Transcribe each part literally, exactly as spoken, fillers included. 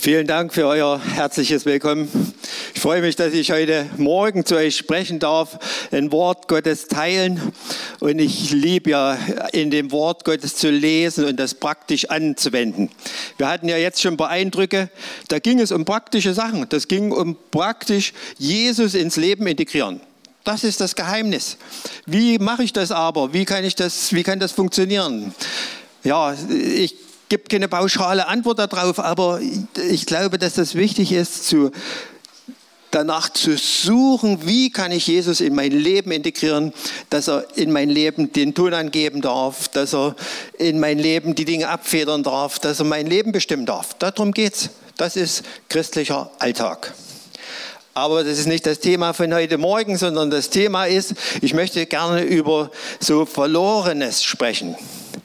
Vielen Dank für euer herzliches Willkommen. Ich freue mich, dass ich heute Morgen zu euch sprechen darf, ein Wort Gottes teilen. Und ich liebe ja, in dem Wort Gottes zu lesen und das praktisch anzuwenden. Wir hatten ja jetzt schon ein paar Eindrücke, da ging es um praktische Sachen. Das ging um praktisch Jesus ins Leben integrieren. Das ist das Geheimnis. Wie mache ich das aber? Wie kann ich das, wie kann das funktionieren? Ja, ich gibt keine pauschale Antwort darauf, aber ich glaube, dass das wichtig ist, zu, danach zu suchen, wie kann ich Jesus in mein Leben integrieren, dass er in mein Leben den Ton angeben darf, dass er in mein Leben die Dinge abfedern darf, dass er mein Leben bestimmen darf. Darum geht's. Das ist christlicher Alltag. Aber das ist nicht das Thema von heute Morgen, sondern das Thema ist, ich möchte gerne über so Verlorenes sprechen.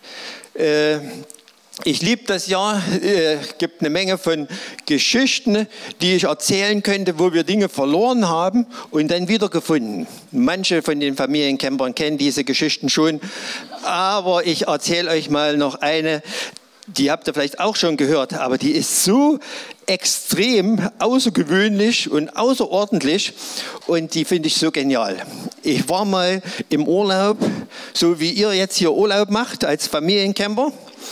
Äh, Ich liebe das ja, es äh, gibt eine Menge von Geschichten, die ich erzählen könnte, wo wir Dinge verloren haben und dann wiedergefunden. Manche von den Familiencampern kennen diese Geschichten schon, aber ich erzähle euch mal noch eine, die habt ihr vielleicht auch schon gehört, aber die ist so extrem außergewöhnlich und außerordentlich und die finde ich so genial. Ich war mal im Urlaub, so wie ihr jetzt hier Urlaub macht als Familiencamper.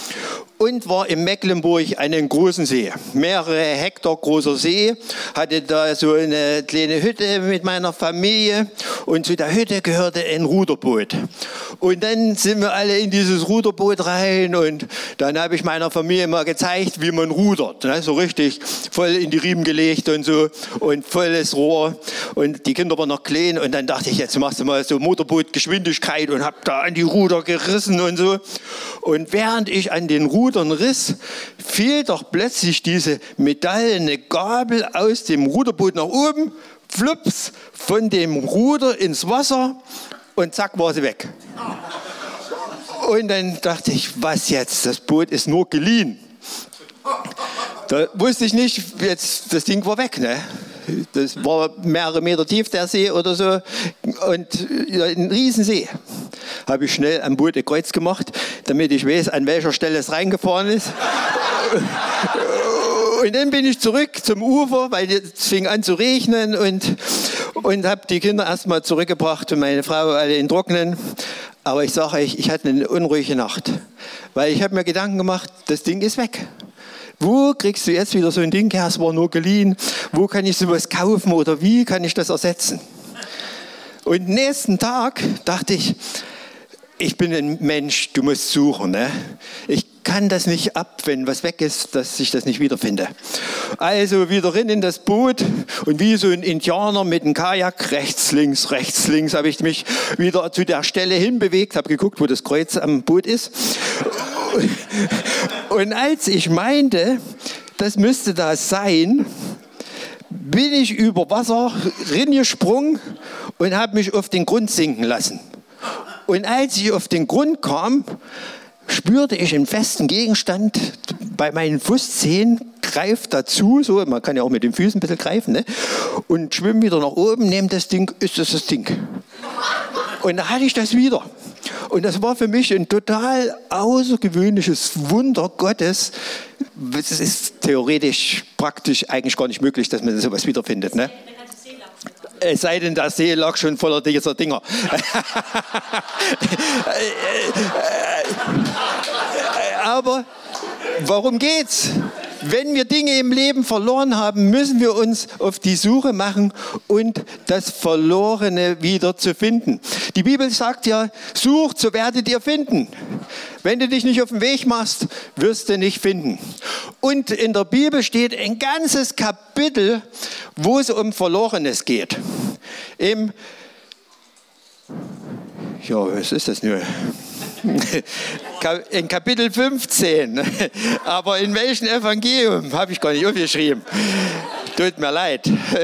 Und war in Mecklenburg an einem großen See. Mehrere Hektar großer See. Hatte da so eine kleine Hütte mit meiner Familie. Und zu der Hütte gehörte ein Ruderboot. Und dann sind wir alle in dieses Ruderboot rein. Und dann habe ich meiner Familie mal gezeigt, wie man rudert. Ne? So richtig voll in die Riemen gelegt und so. Und volles Rohr. Und die Kinder waren noch klein. Und dann dachte ich, jetzt machst du mal so Motorbootgeschwindigkeit. Und habe da an die Ruder gerissen und so. Und während ich an den Rudern riss, fiel doch plötzlich diese metallene Gabel aus dem Ruderboot nach oben, flups, von dem Ruder ins Wasser und zack, war sie weg. Und dann dachte ich, was jetzt? Das Boot ist nur geliehen. Da wusste ich nicht, jetzt, das Ding war weg, ne? Das war mehrere Meter tief, der See oder so, und ja, ein Riesensee. Habe ich schnell am Boot ein Kreuz gemacht, damit ich weiß, an welcher Stelle es reingefahren ist. Und dann bin ich zurück zum Ufer, weil es fing an zu regnen, und, und habe die Kinder erstmal zurückgebracht und meine Frau alle in Trocknen. Aber ich sage euch, ich hatte eine unruhige Nacht, weil ich habe mir Gedanken gemacht, das Ding ist weg. Wo kriegst du jetzt wieder so ein Ding her? Es war nur geliehen. Wo kann ich sowas kaufen oder wie kann ich das ersetzen? Und nächsten Tag dachte ich, ich bin ein Mensch, du musst suchen. Ne? Ich kann das nicht ab, wenn was weg ist, dass ich das nicht wiederfinde. Also wieder rein in das Boot und wie so ein Indianer mit einem Kajak, rechts, links, rechts, links, habe ich mich wieder zu der Stelle hinbewegt, habe geguckt, wo das Kreuz am Boot ist. Und als ich meinte, das müsste das sein, bin ich über Wasser reingesprungen und habe mich auf den Grund sinken lassen. Und als ich auf den Grund kam, spürte ich einen festen Gegenstand bei meinen Fußzehen, greift dazu, so, man kann ja auch mit den Füßen ein bisschen greifen, ne? Und schwimme wieder nach oben, nehme das Ding, ist das das Ding. Und da hatte ich das wieder. Und das war für mich ein total außergewöhnliches Wunder Gottes. Es ist theoretisch, praktisch eigentlich gar nicht möglich, dass man sowas wiederfindet. Ne? Es sei denn, der See lag schon voller dieser Dinger. Aber worum geht's? Wenn wir Dinge im Leben verloren haben, müssen wir uns auf die Suche machen und das Verlorene wieder zu finden. Die Bibel sagt ja, sucht, so werdet ihr finden. Wenn du dich nicht auf den Weg machst, wirst du nicht finden. Und in der Bibel steht ein ganzes Kapitel, wo es um Verlorenes geht. Im, ja, was ist das nur? In Kapitel fünfzehn, aber in welchem Evangelium, habe ich gar nicht aufgeschrieben. Tut mir leid.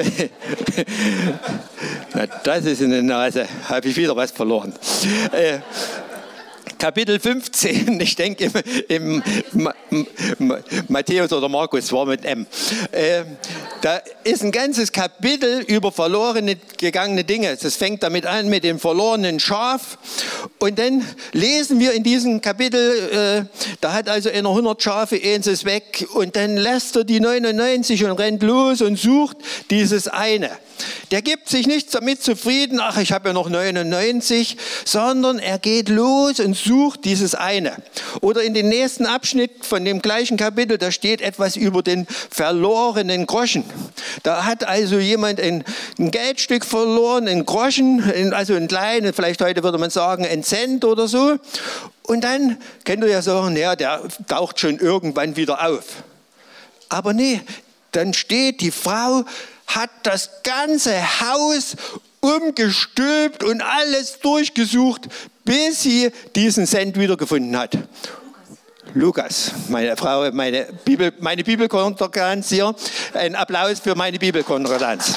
Na, das ist eine Nase, habe ich wieder was verloren. Äh, Kapitel fünfzehn, ich denke im, im Ma, Ma, Matthäus oder Markus, war mit M. Äh, Da ist ein ganzes Kapitel über verlorene gegangene Dinge. Das fängt damit an mit dem verlorenen Schaf. Und dann lesen wir in diesem Kapitel, äh, da hat also einer hundert Schafe, eins ist weg. Und dann lässt er die neunundneunzig und rennt los und sucht dieses eine. Der gibt sich nicht damit zufrieden, ach, ich habe ja noch neunundneunzig, sondern er geht los und sucht dieses eine. Oder in dem nächsten Abschnitt von dem gleichen Kapitel, da steht etwas über den verlorenen Groschen. Da hat also jemand ein, ein Geldstück verloren, ein Groschen, also ein kleines, vielleicht heute würde man sagen, ein Cent oder so. Und dann könnt ihr ja sagen, ja, der taucht schon irgendwann wieder auf. Aber nee, dann steht die Frau, hat das ganze Haus umgestülpt und alles durchgesucht, bis sie diesen Cent wiedergefunden hat. Lukas, meine Frau, meine Bibel, meine Bibelkonkordanz hier. Ein Applaus für meine Bibelkonkordanz.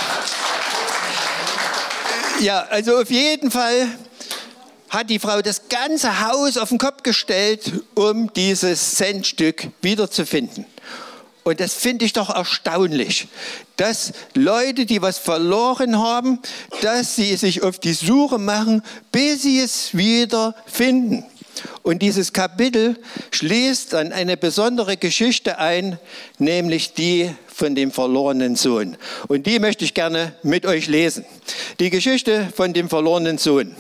Ja, also auf jeden Fall hat die Frau das ganze Haus auf den Kopf gestellt, um dieses Centstück wiederzufinden. Und das finde ich doch erstaunlich, dass Leute, die was verloren haben, dass sie sich auf die Suche machen, bis sie es wieder finden. Und dieses Kapitel schließt dann eine besondere Geschichte ein, nämlich die von dem verlorenen Sohn. Und die möchte ich gerne mit euch lesen. Die Geschichte von dem verlorenen Sohn.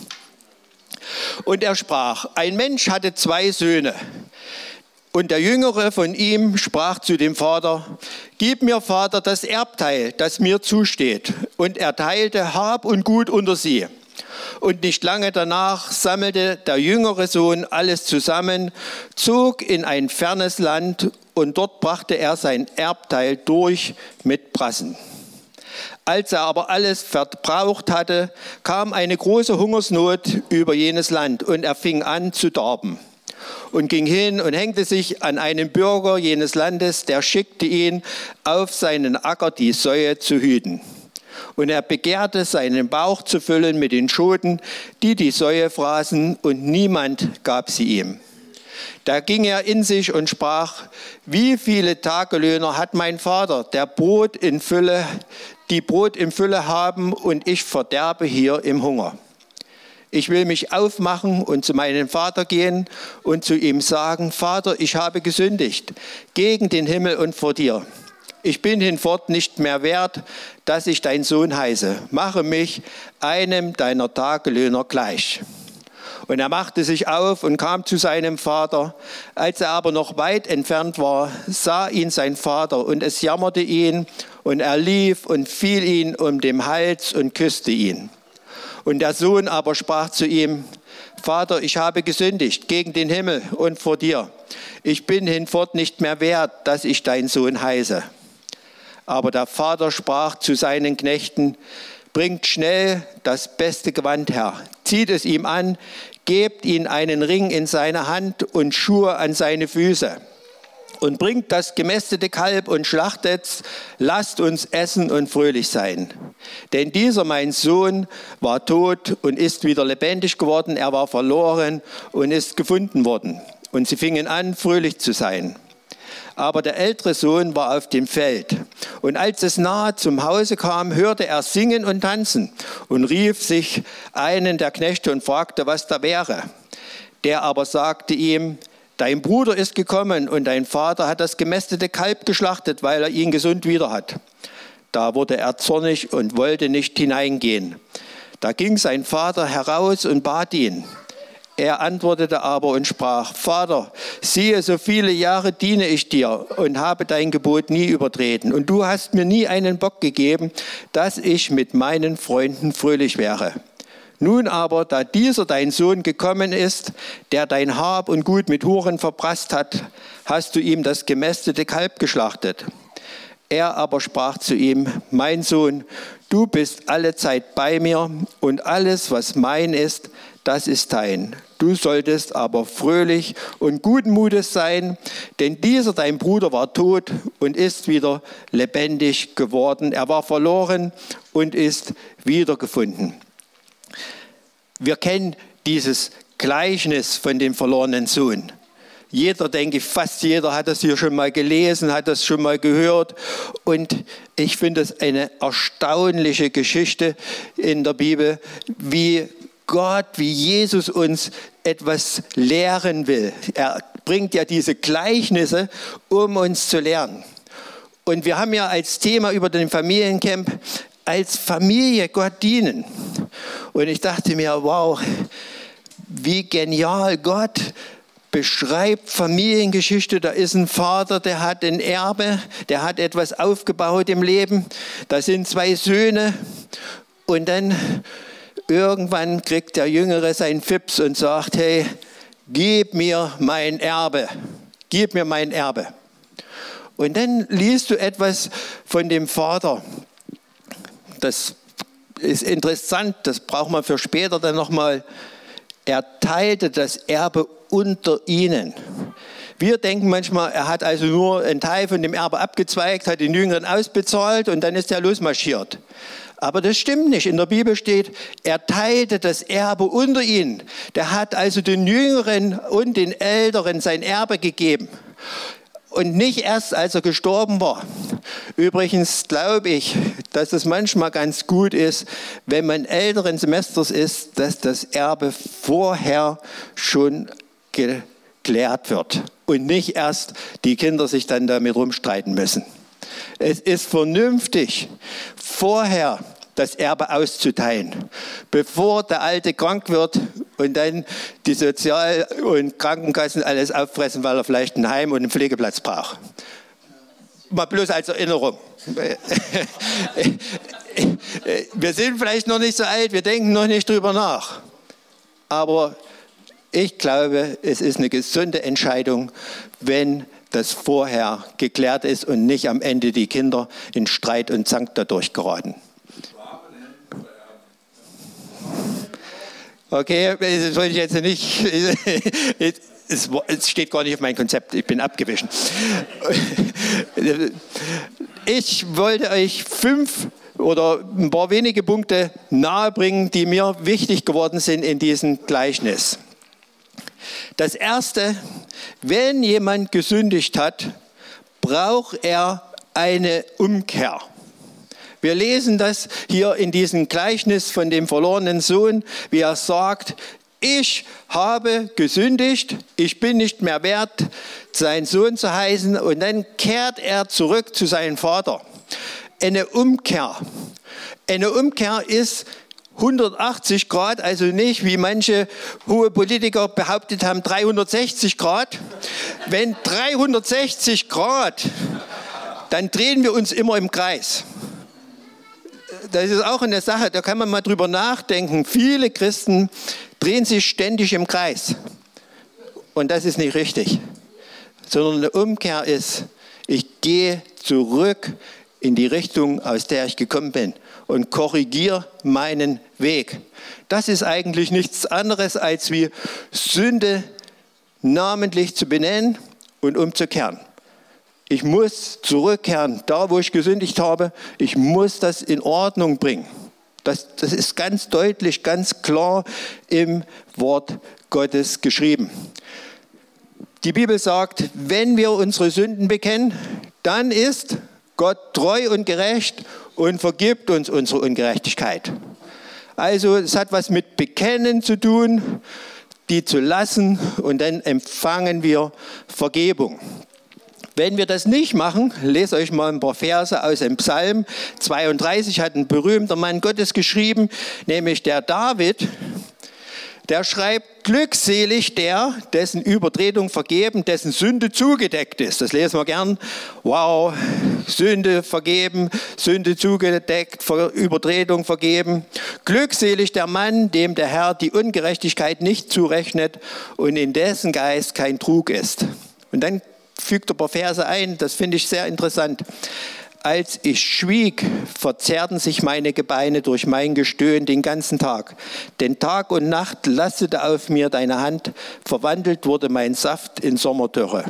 Und er sprach, ein Mensch hatte zwei Söhne. Und der Jüngere von ihm sprach zu dem Vater, gib mir, Vater, das Erbteil, das mir zusteht. Und er teilte Hab und Gut unter sie. Und nicht lange danach sammelte der jüngere Sohn alles zusammen, zog in ein fernes Land und dort brachte er sein Erbteil durch mit Brassen. Als er aber alles verbraucht hatte, kam eine große Hungersnot über jenes Land und er fing an zu darben. Und ging hin und hängte sich an einen Bürger jenes Landes, der schickte ihn, auf seinen Acker die Säue zu hüten. Und er begehrte, seinen Bauch zu füllen mit den Schoten, die die Säue fraßen, und niemand gab sie ihm. Da ging er in sich und sprach, wie viele Tagelöhner hat mein Vater, der Brot in Fülle, die Brot in Fülle haben, und ich verderbe hier im Hunger. Ich will mich aufmachen und zu meinem Vater gehen und zu ihm sagen, Vater, ich habe gesündigt gegen den Himmel und vor dir. Ich bin hinfort nicht mehr wert, dass ich dein Sohn heiße. Mache mich einem deiner Tagelöhner gleich. Und er machte sich auf und kam zu seinem Vater. Als er aber noch weit entfernt war, sah ihn sein Vater und es jammerte ihn und er lief und fiel ihm um den Hals und küsste ihn. Und der Sohn aber sprach zu ihm, Vater, ich habe gesündigt gegen den Himmel und vor dir. Ich bin hinfort nicht mehr wert, dass ich dein Sohn heiße. Aber der Vater sprach zu seinen Knechten, bringt schnell das beste Gewand her, zieht es ihm an, gebt ihm einen Ring in seine Hand und Schuhe an seine Füße. Und bringt das gemästete Kalb und schlachtet's, lasst uns essen und fröhlich sein. Denn dieser, mein Sohn, war tot und ist wieder lebendig geworden, er war verloren und ist gefunden worden. Und sie fingen an, fröhlich zu sein. Aber der ältere Sohn war auf dem Feld. Und als es nahe zum Hause kam, hörte er singen und tanzen und rief sich einen der Knechte und fragte, was da wäre. Der aber sagte ihm, dein Bruder ist gekommen und dein Vater hat das gemästete Kalb geschlachtet, weil er ihn gesund wieder hat. Da wurde er zornig und wollte nicht hineingehen. Da ging sein Vater heraus und bat ihn. Er antwortete aber und sprach, Vater, siehe, so viele Jahre diene ich dir und habe dein Gebot nie übertreten. Und du hast mir nie einen Bock gegeben, dass ich mit meinen Freunden fröhlich wäre. Nun aber, da dieser dein Sohn gekommen ist, der dein Hab und Gut mit Huren verprasst hat, hast du ihm das gemästete Kalb geschlachtet. Er aber sprach zu ihm, mein Sohn, du bist alle Zeit bei mir und alles, was mein ist, das ist dein. Du solltest aber fröhlich und guten Mutes sein, denn dieser dein Bruder war tot und ist wieder lebendig geworden. Er war verloren und ist wiedergefunden. Wir kennen dieses Gleichnis von dem verlorenen Sohn. Jeder, denke ich, fast jeder hat das hier schon mal gelesen, hat das schon mal gehört. Und ich finde es eine erstaunliche Geschichte in der Bibel, wie Gott, wie Jesus uns etwas lehren will. Er bringt ja diese Gleichnisse, um uns zu lernen. Und wir haben ja als Thema über den Familiencamp als Familie Gott dienen. Und ich dachte mir, wow, wie genial Gott beschreibt Familiengeschichte. Da ist ein Vater, der hat ein Erbe, der hat etwas aufgebaut im Leben. Da sind zwei Söhne und dann irgendwann kriegt der Jüngere seinen Fips und sagt, hey, gib mir mein Erbe, gib mir mein Erbe. Und dann liest du etwas von dem Vater. Das ist interessant, das braucht man für später dann nochmal. Er teilte das Erbe unter ihnen. Wir denken manchmal, er hat also nur einen Teil von dem Erbe abgezweigt, hat den Jüngeren ausbezahlt und dann ist er losmarschiert. Aber das stimmt nicht. In der Bibel steht, er teilte das Erbe unter ihnen. Der hat also den Jüngeren und den Älteren sein Erbe gegeben. Und nicht erst, als er gestorben war. Übrigens glaube ich, dass es manchmal ganz gut ist, wenn man älteren Semesters ist, dass das Erbe vorher schon geklärt wird. Und nicht erst die Kinder sich dann damit rumstreiten müssen. Es ist vernünftig, vorher das Erbe auszuteilen, bevor der Alte krank wird und dann die Sozial- und Krankenkassen alles auffressen, weil er vielleicht ein Heim und einen Pflegeplatz braucht. Mal bloß als Erinnerung. Wir sind vielleicht noch nicht so alt, wir denken noch nicht drüber nach. Aber ich glaube, es ist eine gesunde Entscheidung, wenn das vorher geklärt ist und nicht am Ende die Kinder in Streit und Zank dadurch geraten. Okay, das wollte ich jetzt nicht. Es steht gar nicht auf meinem Konzept, ich bin abgewichen. Ich wollte euch fünf oder ein paar wenige Punkte nahebringen, die mir wichtig geworden sind in diesem Gleichnis. Das erste, wenn jemand gesündigt hat, braucht er eine Umkehr. Wir lesen das hier in diesem Gleichnis von dem verlorenen Sohn, wie er sagt, ich habe gesündigt, ich bin nicht mehr wert, sein Sohn zu heißen. Und dann kehrt er zurück zu seinem Vater. Eine Umkehr. Eine Umkehr ist hundertachtzig Grad, also nicht, wie manche hohe Politiker behauptet haben, dreihundertsechzig Grad. Wenn dreihundertsechzig Grad, dann drehen wir uns immer im Kreis. Das ist auch eine Sache, da kann man mal drüber nachdenken. Viele Christen drehen sich ständig im Kreis. Und das ist nicht richtig. Sondern eine Umkehr ist, ich gehe zurück in die Richtung, aus der ich gekommen bin und korrigiere meinen Weg. Das ist eigentlich nichts anderes, als wie Sünde namentlich zu benennen und umzukehren. Ich muss zurückkehren, da wo ich gesündigt habe, ich muss das in Ordnung bringen. Das, das ist ganz deutlich, ganz klar im Wort Gottes geschrieben. Die Bibel sagt, wenn wir unsere Sünden bekennen, dann ist Gott treu und gerecht und vergibt uns unsere Ungerechtigkeit. Also es hat was mit Bekennen zu tun, die zu lassen und dann empfangen wir Vergebung. Wenn wir das nicht machen, lest euch mal ein paar Verse aus dem Psalm zweiunddreißig, hat ein berühmter Mann Gottes geschrieben, nämlich der David, der schreibt, glückselig der, dessen Übertretung vergeben, dessen Sünde zugedeckt ist. Das lesen wir gern. Wow, Sünde vergeben, Sünde zugedeckt, Übertretung vergeben. Glückselig der Mann, dem der Herr die Ungerechtigkeit nicht zurechnet und in dessen Geist kein Trug ist. Und dann fügt ein paar Verse ein, das finde ich sehr interessant. Als ich schwieg, verzerrten sich meine Gebeine durch mein Gestöhn den ganzen Tag. Denn Tag und Nacht lastete auf mir deine Hand, verwandelt wurde mein Saft in Sommerdürre.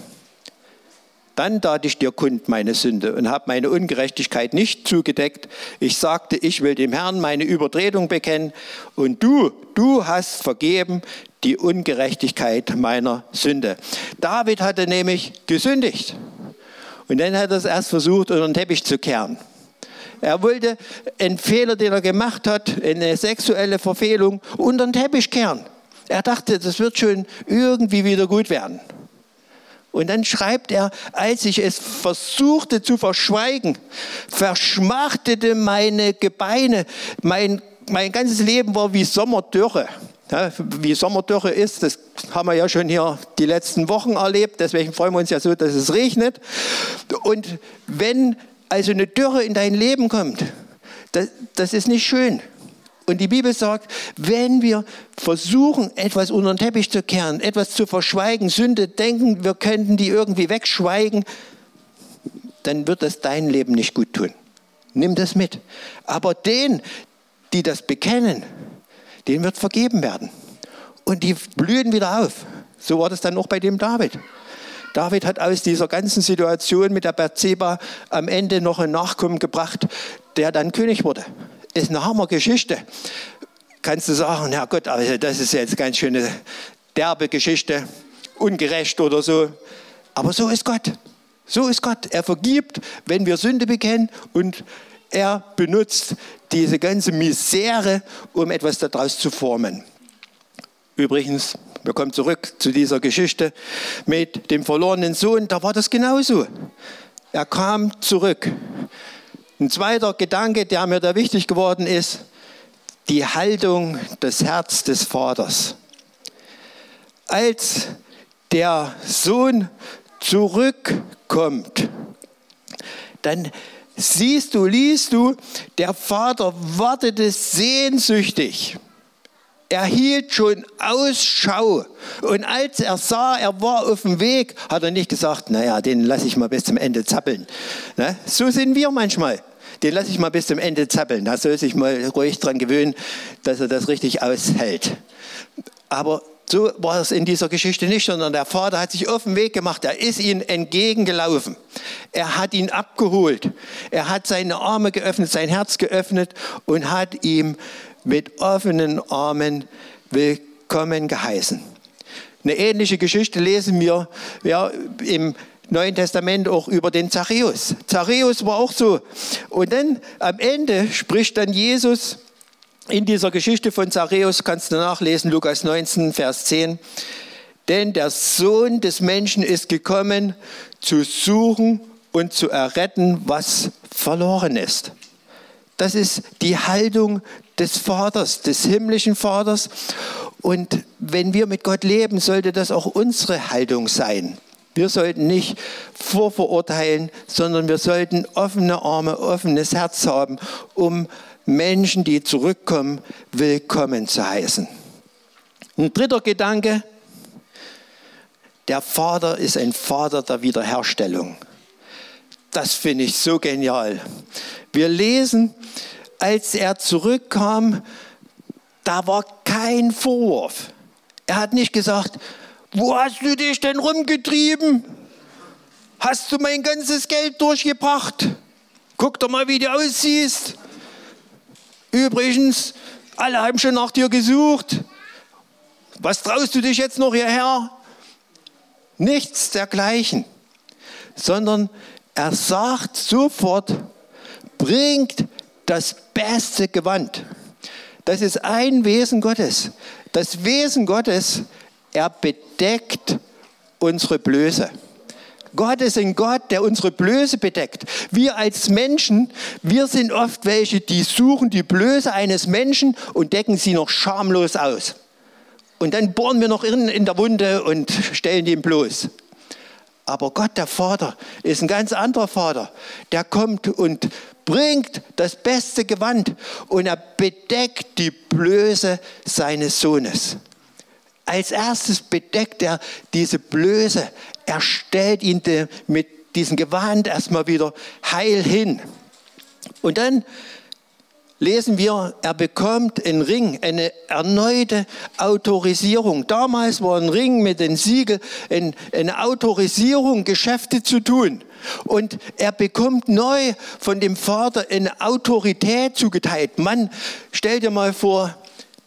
Dann tat ich dir kund meine Sünde und habe meine Ungerechtigkeit nicht zugedeckt. Ich sagte, ich will dem Herrn meine Übertretung bekennen und du, du hast vergeben die Ungerechtigkeit meiner Sünde. David hatte nämlich gesündigt. Und dann hat er es erst versucht, unter den Teppich zu kehren. Er wollte einen Fehler, den er gemacht hat, eine sexuelle Verfehlung, unter den Teppich kehren. Er dachte, das wird schon irgendwie wieder gut werden. Und dann schreibt er, als ich es versuchte zu verschweigen, verschmachtete meine Gebeine, mein, mein ganzes Leben war wie Sommerdürre. Ja, wie Sommerdürre ist, das haben wir ja schon hier die letzten Wochen erlebt, deswegen freuen wir uns ja so, dass es regnet. Und wenn also eine Dürre in dein Leben kommt, das, das ist nicht schön. Und die Bibel sagt, wenn wir versuchen, etwas unter den Teppich zu kehren, etwas zu verschweigen, Sünde denken, wir könnten die irgendwie wegschweigen, dann wird das dein Leben nicht gut tun. Nimm das mit. Aber denen, die das bekennen, denen wird vergeben werden. Und die blühen wieder auf. So war das dann auch bei dem David. David hat aus dieser ganzen Situation mit der Bathseba am Ende noch einen Nachkommen gebracht, der dann König wurde. Ist eine Hammergeschichte. Kannst du sagen, Herr Gott, also das ist jetzt eine ganz schöne derbe Geschichte, ungerecht oder so. Aber so ist Gott. So ist Gott. Er vergibt, wenn wir Sünde bekennen, und er benutzt diese ganze Misere, um etwas daraus zu formen. Übrigens, wir kommen zurück zu dieser Geschichte mit dem verlorenen Sohn, da war das genauso. Er kam zurück. Ein zweiter Gedanke, der mir da wichtig geworden ist, die Haltung des Herzens des Vaters. Als der Sohn zurückkommt, dann siehst du, liest du, der Vater wartete sehnsüchtig. Er hielt schon Ausschau. Und als er sah, er war auf dem Weg, hat er nicht gesagt, naja, den lasse ich mal bis zum Ende zappeln. Ne? So sind wir manchmal. Den lasse ich mal bis zum Ende zappeln. Da soll sich mal ruhig dran gewöhnen, dass er das richtig aushält. Aber so war es in dieser Geschichte nicht, sondern der Vater hat sich auf den Weg gemacht. Er ist ihm entgegengelaufen. Er hat ihn abgeholt. Er hat seine Arme geöffnet, sein Herz geöffnet und hat ihm mit offenen Armen willkommen geheißen. Eine ähnliche Geschichte lesen wir ja, im Neuen Testament auch über den Zachäus. Zachäus war auch so. Und dann am Ende spricht dann Jesus in dieser Geschichte von Zachäus, kannst du nachlesen, Lukas neunzehn, Vers zehn. Denn der Sohn des Menschen ist gekommen, zu suchen und zu erretten, was verloren ist. Das ist die Haltung des Vaters, des himmlischen Vaters. Und wenn wir mit Gott leben, sollte das auch unsere Haltung sein. Wir sollten nicht vorverurteilen, sondern wir sollten offene Arme, offenes Herz haben, um Menschen, die zurückkommen, willkommen zu heißen. Ein dritter Gedanke, der Vater ist ein Vater der Wiederherstellung. Das finde ich so genial. Wir lesen, als er zurückkam, da war kein Vorwurf. Er hat nicht gesagt, wo hast du dich denn rumgetrieben? Hast du mein ganzes Geld durchgebracht? Guck doch mal, wie du aussiehst. Übrigens, alle haben schon nach dir gesucht. Was traust du dich jetzt noch hierher? Nichts dergleichen. Sondern er sagt sofort, bringt das beste Gewand. Das ist ein Wesen Gottes. Das Wesen Gottes, er bedeckt unsere Blöße. Gott ist ein Gott, der unsere Blöße bedeckt. Wir als Menschen, wir sind oft welche, die suchen die Blöße eines Menschen und decken sie noch schamlos aus. Und dann bohren wir noch innen in der Wunde und stellen ihn bloß. Aber Gott, der Vater, ist ein ganz anderer Vater. Der kommt und bringt das beste Gewand und er bedeckt die Blöße seines Sohnes. Als erstes bedeckt er diese Blöße. Er stellt ihn mit diesem Gewand erstmal wieder heil hin. Und dann lesen wir, er bekommt einen Ring, eine erneute Autorisierung. Damals war ein Ring mit dem Siegel eine Autorisierung, Geschäfte zu tun. Und er bekommt neu von dem Vater eine Autorität zugeteilt. Mann, stell dir mal vor,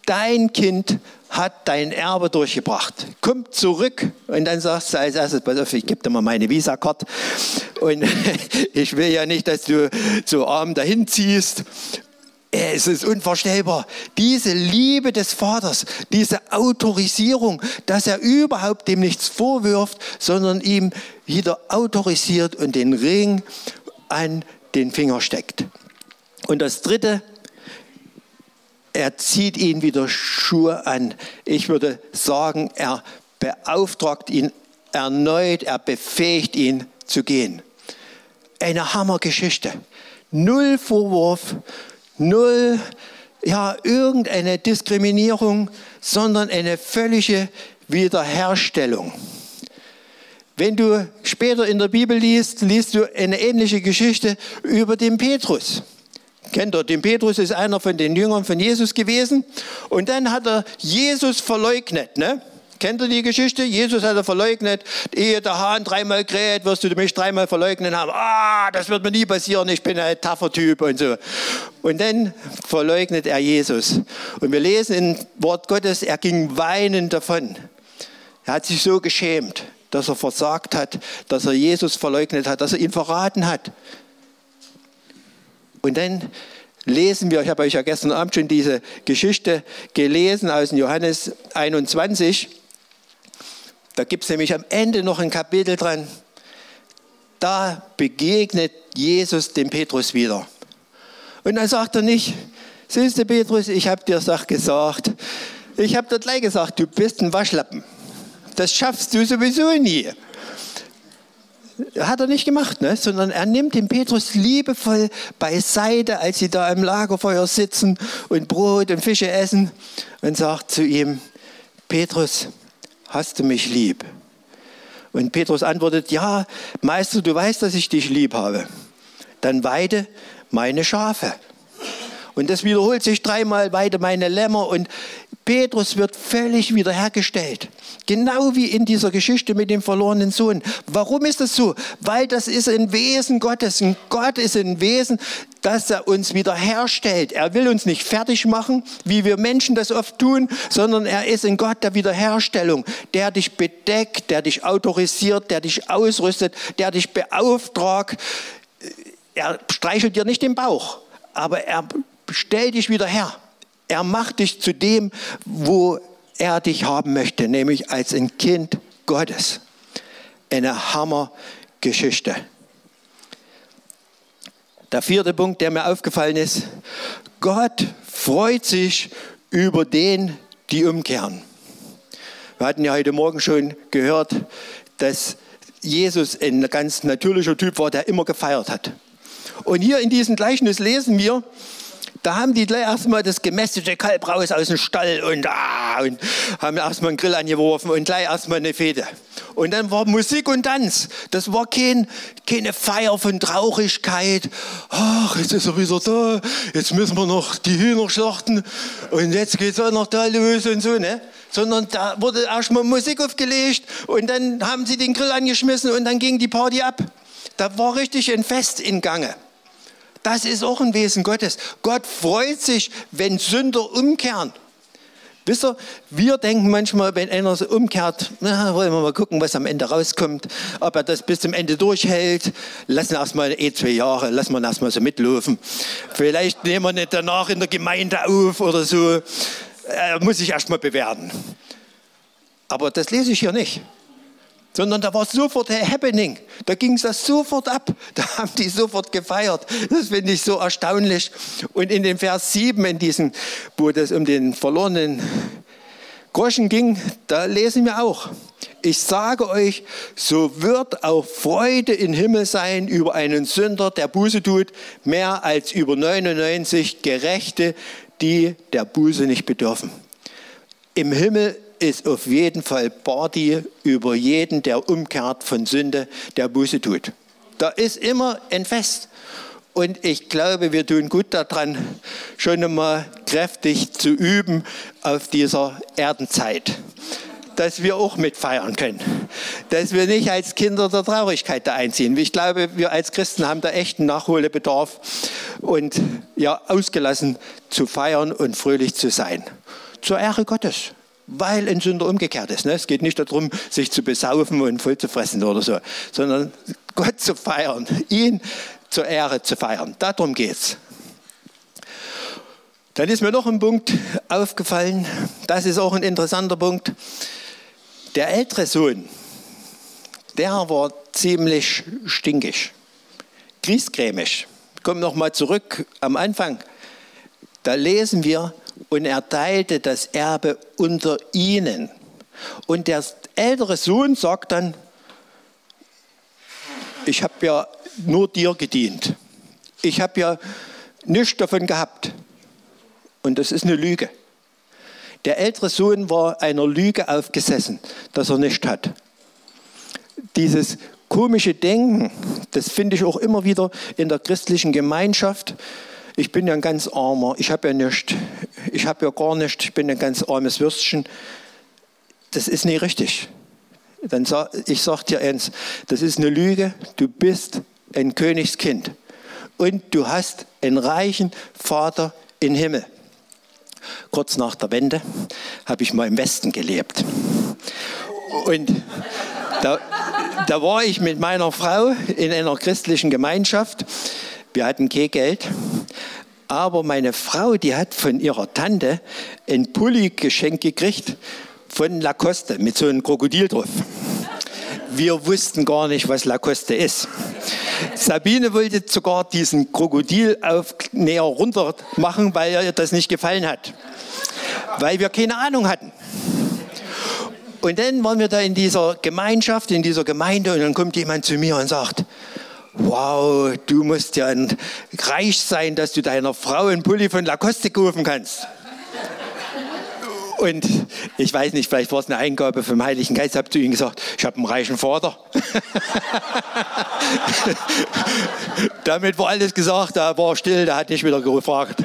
dein Kind hat dein Erbe durchgebracht. Komm zurück und dann sagst du als erstes, pass auf, ich gebe dir mal meine Visa-Card und ich will ja nicht, dass du so arm dahin ziehst. Es ist unvorstellbar. Diese Liebe des Vaters, diese Autorisierung, dass er überhaupt dem nichts vorwirft, sondern ihm wieder autorisiert und den Ring an den Finger steckt. Und das Dritte, er zieht ihn wieder Schuhe an. Ich würde sagen, er beauftragt ihn erneut, er befähigt ihn zu gehen. Eine Hammergeschichte. Null Vorwurf, null, ja, irgendeine Diskriminierung, sondern eine völlige Wiederherstellung. Wenn du später in der Bibel liest, liest du eine ähnliche Geschichte über den Petrus. Kennt ihr, den Petrus ist einer von den Jüngern von Jesus gewesen und dann hat er Jesus verleugnet, ne? Kennt ihr die Geschichte? Jesus hat er verleugnet, ehe der Hahn dreimal kräht, wirst du mich dreimal verleugnen haben. Ah, das wird mir nie passieren, ich bin ein taffer Typ und so. Und dann verleugnet er Jesus. Und wir lesen im Wort Gottes, er ging weinend davon. Er hat sich so geschämt, dass er versagt hat, dass er Jesus verleugnet hat, dass er ihn verraten hat. Und dann lesen wir, ich habe euch ja gestern Abend schon diese Geschichte gelesen aus dem Johannes einundzwanzig. Da gibt es nämlich am Ende noch ein Kapitel dran. Da begegnet Jesus dem Petrus wieder. Und dann sagt er nicht, siehst du Petrus, ich habe dir das gesagt. Ich habe dir gleich gesagt, du bist ein Waschlappen. Das schaffst du sowieso nie. Hat er nicht gemacht, ne? Sondern er nimmt den Petrus liebevoll beiseite, als sie da am Lagerfeuer sitzen und Brot und Fische essen und sagt zu ihm, Petrus, hast du mich lieb? Und Petrus antwortet, ja, Meister, du weißt, dass ich dich lieb habe. Dann weide meine Schafe. Und das wiederholt sich dreimal, weide meine Lämmer. Und Petrus wird völlig wiederhergestellt. Genau wie in dieser Geschichte mit dem verlorenen Sohn. Warum ist das so? Weil das ist ein Wesen Gottes. Und Gott ist ein Wesen, dass er uns wiederherstellt. Er will uns nicht fertig machen, wie wir Menschen das oft tun, sondern er ist ein Gott der Wiederherstellung, der dich bedeckt, der dich autorisiert, der dich ausrüstet, der dich beauftragt. Er streichelt dir nicht den Bauch, aber er stellt dich wieder her. Er macht dich zu dem, wo er dich haben möchte, nämlich als ein Kind Gottes. Eine Hammergeschichte. Der vierte Punkt, der mir aufgefallen ist, Gott freut sich über den, die umkehren. Wir hatten ja heute Morgen schon gehört, dass Jesus ein ganz natürlicher Typ war, der immer gefeiert hat. Und hier in diesem Gleichnis lesen wir, da haben die gleich erstmal das gemästete Kalb raus aus dem Stall und, ah, und haben erstmal einen Grill angeworfen und gleich erstmal eine Fete. Und dann war Musik und Tanz. Das war kein, keine Feier von Traurigkeit. Ach, jetzt ist er wieder da. Jetzt müssen wir noch die Hühner schlachten. Und jetzt geht es auch noch da los und so, ne? Sondern da wurde erstmal Musik aufgelegt und dann haben sie den Grill angeschmissen und dann ging die Party ab. Da war richtig ein Fest in Gange. Das ist auch ein Wesen Gottes. Gott freut sich, wenn Sünder umkehren. Wisst ihr, wir denken manchmal, wenn einer so umkehrt, na, wollen wir mal gucken, was am Ende rauskommt, ob er das bis zum Ende durchhält. Lassen erst mal eh zwei Jahre, lassen wir erst mal so mitlaufen. Vielleicht nehmen wir nicht danach in der Gemeinde auf oder so. Er muss sich erst mal bewerten. Aber das lese ich hier nicht. Sondern da war sofort ein Happening. Da ging es das sofort ab. Da haben die sofort gefeiert. Das finde ich so erstaunlich. Und in dem Vers sieben, in diesem, wo es um den verlorenen Groschen ging, da lesen wir auch. Ich sage euch, so wird auch Freude im Himmel sein über einen Sünder, der Buße tut, mehr als über neunundneunzig Gerechte, die der Buße nicht bedürfen. Im Himmel ist auf jeden Fall Party über jeden, der umkehrt von Sünde, der Buße tut. Da ist immer ein Fest. Und ich glaube, wir tun gut daran, schon einmal kräftig zu üben auf dieser Erdenzeit. Dass wir auch mitfeiern können. Dass wir nicht als Kinder der Traurigkeit da einziehen. Ich glaube, wir als Christen haben da echt einen Nachholbedarf und ja, ausgelassen zu feiern und fröhlich zu sein. zur Ehre Gottes, weil ein Sünder umgekehrt ist. Es geht nicht darum, sich zu besaufen und voll zu fressen oder so, sondern Gott zu feiern, ihn zur Ehre zu feiern. Darum geht es. Dann ist mir noch ein Punkt aufgefallen, das ist auch ein interessanter Punkt. Der ältere Sohn, der war ziemlich stinkig, griesgrämig. Ich komme noch mal zurück am Anfang. Da lesen wir, und er teilte das Erbe unter ihnen. Und der ältere Sohn sagt dann, ich habe ja nur dir gedient. Ich habe ja nichts davon gehabt. Und das ist eine Lüge. Der ältere Sohn war einer Lüge aufgesessen, dass er nichts hat. Dieses komische Denken, das finde ich auch immer wieder in der christlichen Gemeinschaft. Ich bin ja ein ganz armer, ich habe ja nichts, ich habe ja gar nichts, ich bin ein ganz armes Würstchen. Das ist nicht richtig. Dann sag, ich sage dir eins, das ist eine Lüge, du bist ein Königskind und du hast einen reichen Vater im Himmel. Kurz nach der Wende habe ich mal im Westen gelebt. Und da, da war ich mit meiner Frau in einer christlichen Gemeinschaft. Wir hatten kein Geld, aber meine Frau, die hat von ihrer Tante ein Pulli geschenkt gekriegt von Lacoste mit so einem Krokodil drauf. Wir wussten gar nicht, was Lacoste ist. Sabine wollte sogar diesen Krokodilaufnäher runter machen, weil ihr das nicht gefallen hat. Weil wir keine Ahnung hatten. Und dann waren wir da in dieser Gemeinschaft, in dieser Gemeinde und dann kommt jemand zu mir und sagt, wow, du musst ja reich sein, dass du deiner Frau einen Pulli von Lacoste kaufen kannst. Und ich weiß nicht, vielleicht war es eine Eingabe vom Heiligen Geist, ich habe zu ihm gesagt, ich habe einen reichen Vater. Damit war alles gesagt, da war still, da hat nicht wieder gefragt.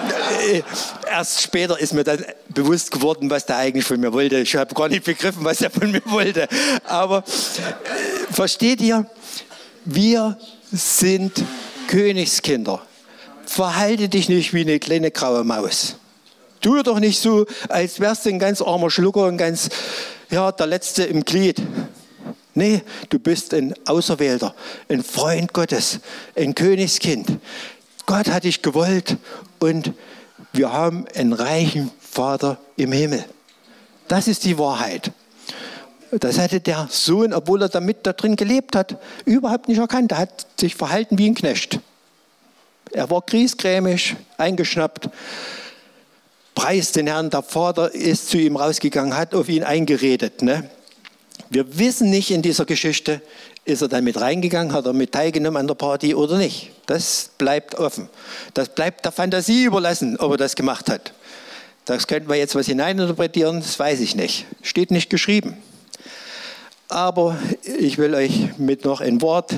Erst später ist mir dann bewusst geworden, was der eigentlich von mir wollte. Ich habe gar nicht begriffen, was er von mir wollte. Aber äh, versteht ihr, wir sind Königskinder. Verhalte dich nicht wie eine kleine graue Maus. Tu doch nicht so, als wärst du ein ganz armer Schlucker, ein ganz, ja, der Letzte im Glied. Nee, du bist ein Auserwählter, ein Freund Gottes, ein Königskind. Gott hat dich gewollt und wir haben einen reichen Vater im Himmel. Das ist die Wahrheit. Das hatte der Sohn, obwohl er damit da drin gelebt hat, überhaupt nicht erkannt. Er hat sich verhalten wie ein Knecht. Er war griesgrämig, eingeschnappt. Preis den Herrn, der Vater ist zu ihm rausgegangen, hat auf ihn eingeredet. Ne? Wir wissen nicht in dieser Geschichte, ist er dann mit reingegangen, hat er mit teilgenommen an der Party oder nicht. Das bleibt offen. Das bleibt der Fantasie überlassen, ob er das gemacht hat. Das könnten wir jetzt was hineininterpretieren, das weiß ich nicht. Steht nicht geschrieben. Aber ich will euch mit noch ein Wort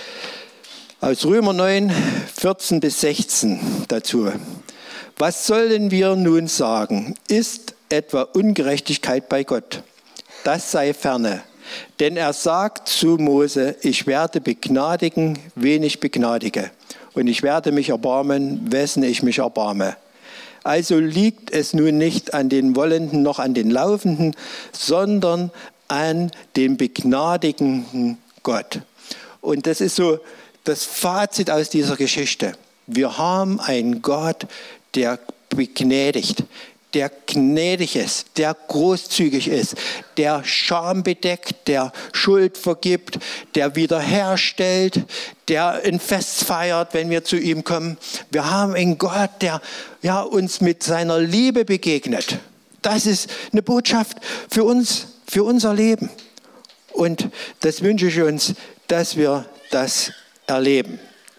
aus Römer neun, vierzehn bis sechzehn dazu. Was sollen wir nun sagen? Ist etwa Ungerechtigkeit bei Gott? Das sei ferne. Denn er sagt zu Mose, ich werde begnadigen, wen ich begnadige. Und ich werde mich erbarmen, wessen ich mich erbarme. Also liegt es nun nicht an den Wollenden noch an den Laufenden, sondern an dem begnadigenden Gott. Und das ist so das Fazit aus dieser Geschichte. Wir haben einen Gott, der begnädigt, der gnädig ist, der großzügig ist, der Scham bedeckt, der Schuld vergibt, der wiederherstellt, der ein Fest feiert, wenn wir zu ihm kommen. Wir haben einen Gott, der ja, uns mit seiner Liebe begegnet. Das ist eine Botschaft für uns, für unser Leben. Und das wünsche ich uns, dass wir das erleben.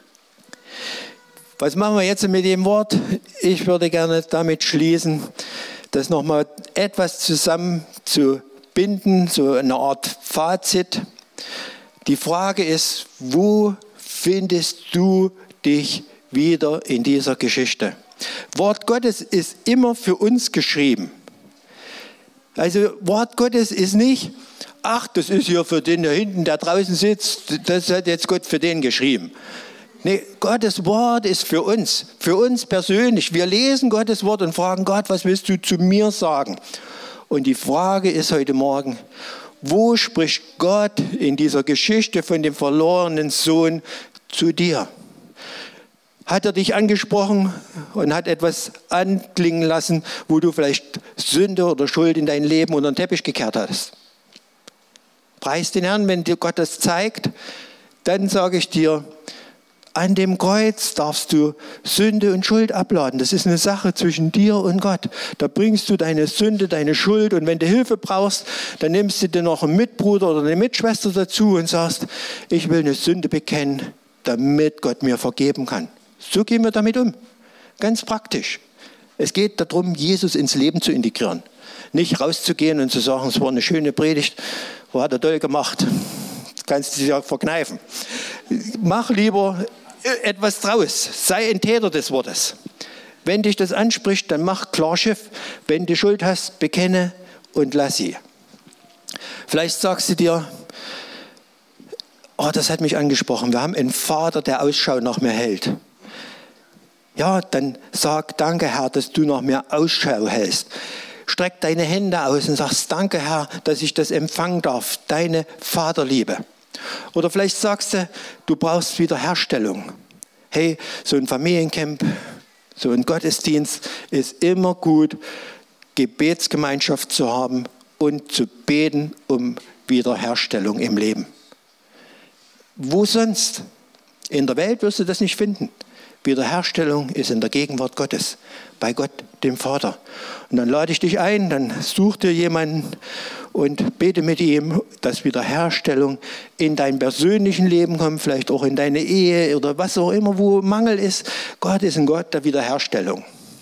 Was machen wir jetzt mit dem Wort? Ich würde gerne damit schließen, das nochmal etwas zusammenzubinden, so eine Art Fazit. Die Frage ist, wo findest du dich wieder in dieser Geschichte? Wort Gottes ist immer für uns geschrieben. Also Wort Gottes ist nicht, ach, das ist hier für den da hinten, der draußen sitzt, das hat jetzt Gott für den geschrieben. Nee, Gottes Wort ist für uns, für uns persönlich. Wir lesen Gottes Wort und fragen Gott, was willst du zu mir sagen? Und die Frage ist heute Morgen, wo spricht Gott in dieser Geschichte von dem verlorenen Sohn zu dir? Hat er dich angesprochen und hat etwas anklingen lassen, wo du vielleicht Sünde oder Schuld in dein Leben unter den Teppich gekehrt hast? Preis den Herrn, wenn dir Gott das zeigt, dann sage ich dir, an dem Kreuz darfst du Sünde und Schuld abladen. Das ist eine Sache zwischen dir und Gott. Da bringst du deine Sünde, deine Schuld und wenn du Hilfe brauchst, dann nimmst du dir noch einen Mitbruder oder eine Mitschwester dazu und sagst, ich will eine Sünde bekennen, damit Gott mir vergeben kann. So gehen wir damit um. Ganz praktisch. Es geht darum, Jesus ins Leben zu integrieren. Nicht rauszugehen und zu sagen, es war eine schöne Predigt, wo hat er toll gemacht. Das kannst du dir ja verkneifen. Mach lieber etwas draus. Sei ein Täter des Wortes. Wenn dich das anspricht, dann mach klar Schiff. Wenn du Schuld hast, bekenne und lass sie. Vielleicht sagst du dir, oh, das hat mich angesprochen. Wir haben einen Vater, der Ausschau nach mir hält. Ja, dann sag, danke Herr, dass du nach mir Ausschau hältst. Streck deine Hände aus und sagst, danke Herr, dass ich das empfangen darf, deine Vaterliebe. Oder vielleicht sagst du, du brauchst Wiederherstellung. Hey, so ein Familiencamp, so ein Gottesdienst ist immer gut, Gebetsgemeinschaft zu haben und zu beten um Wiederherstellung im Leben. Wo sonst? In der Welt wirst du das nicht finden. Wiederherstellung ist in der Gegenwart Gottes, bei Gott, dem Vater. Und dann lade ich dich ein, dann such dir jemanden und bete mit ihm, dass Wiederherstellung in dein persönlichen Leben kommt, vielleicht auch in deine Ehe oder was auch immer, wo Mangel ist. Gott ist ein Gott der Wiederherstellung.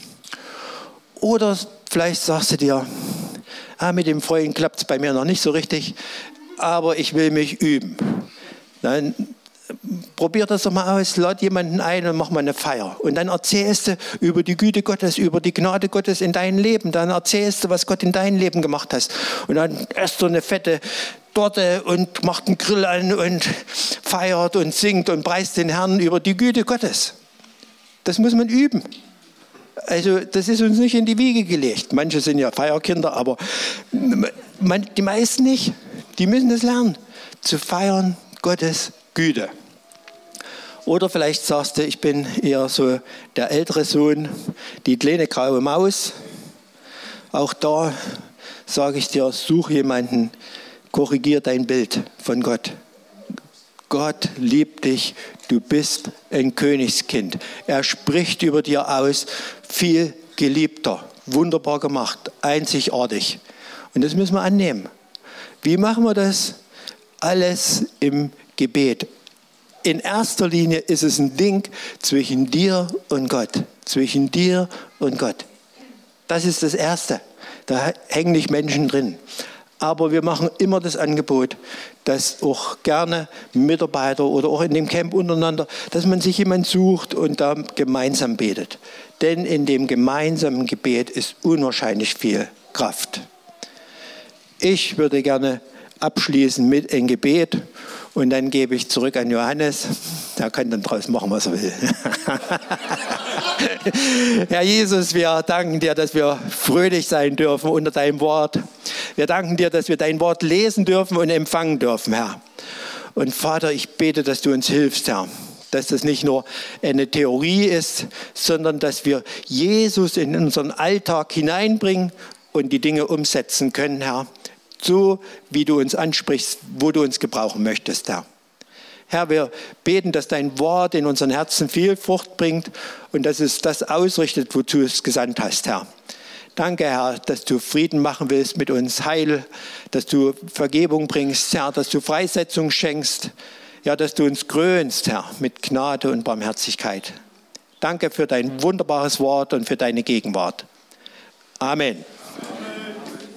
Oder vielleicht sagst du dir, ah, mit dem Freund klappt es bei mir noch nicht so richtig, aber ich will mich üben. Dann probier das doch mal aus, lad jemanden ein und mach mal eine Feier. Und dann erzählst du über die Güte Gottes, über die Gnade Gottes in deinem Leben. Dann erzählst du, was Gott in deinem Leben gemacht hat. Und dann esst du eine fette Torte und macht einen Grill an und feiert und singt und preist den Herrn über die Güte Gottes. Das muss man üben. Also das ist uns nicht in die Wiege gelegt. Manche sind ja Feierkinder, aber man, die meisten nicht. Die müssen das lernen, zu feiern Gottes Güte. Oder vielleicht sagst du, ich bin eher so der ältere Sohn, die kleine graue Maus. Auch da sage ich dir, such jemanden, korrigier dein Bild von Gott. Gott liebt dich, du bist ein Königskind. Er spricht über dir aus, viel geliebter, wunderbar gemacht, einzigartig. Und das müssen wir annehmen. Wie machen wir das? Alles im Gebet. In erster Linie ist es ein Ding zwischen dir und Gott. Zwischen dir und Gott. Das ist das Erste. Da hängen nicht Menschen drin. Aber wir machen immer das Angebot, dass auch gerne Mitarbeiter oder auch in dem Camp untereinander, dass man sich jemand sucht und da gemeinsam betet. Denn in dem gemeinsamen Gebet ist unwahrscheinlich viel Kraft. Ich würde gerne abschließen mit einem Gebet und dann gebe ich zurück an Johannes. Der kann dann draus machen, was er will. Herr Jesus, wir danken dir, dass wir fröhlich sein dürfen unter deinem Wort. Wir danken dir, dass wir dein Wort lesen dürfen und empfangen dürfen, Herr. Und Vater, ich bete, dass du uns hilfst, Herr. Dass das nicht nur eine Theorie ist, sondern dass wir Jesus in unseren Alltag hineinbringen und die Dinge umsetzen können, Herr. So, wie du uns ansprichst, wo du uns gebrauchen möchtest, Herr. Herr, wir beten, dass dein Wort in unseren Herzen viel Frucht bringt und dass es das ausrichtet, wozu du es gesandt hast, Herr. Danke, Herr, dass du Frieden machen willst mit uns, Heil, dass du Vergebung bringst, Herr, dass du Freisetzung schenkst, ja, dass du uns krönst, Herr, mit Gnade und Barmherzigkeit. Danke für dein wunderbares Wort und für deine Gegenwart. Amen.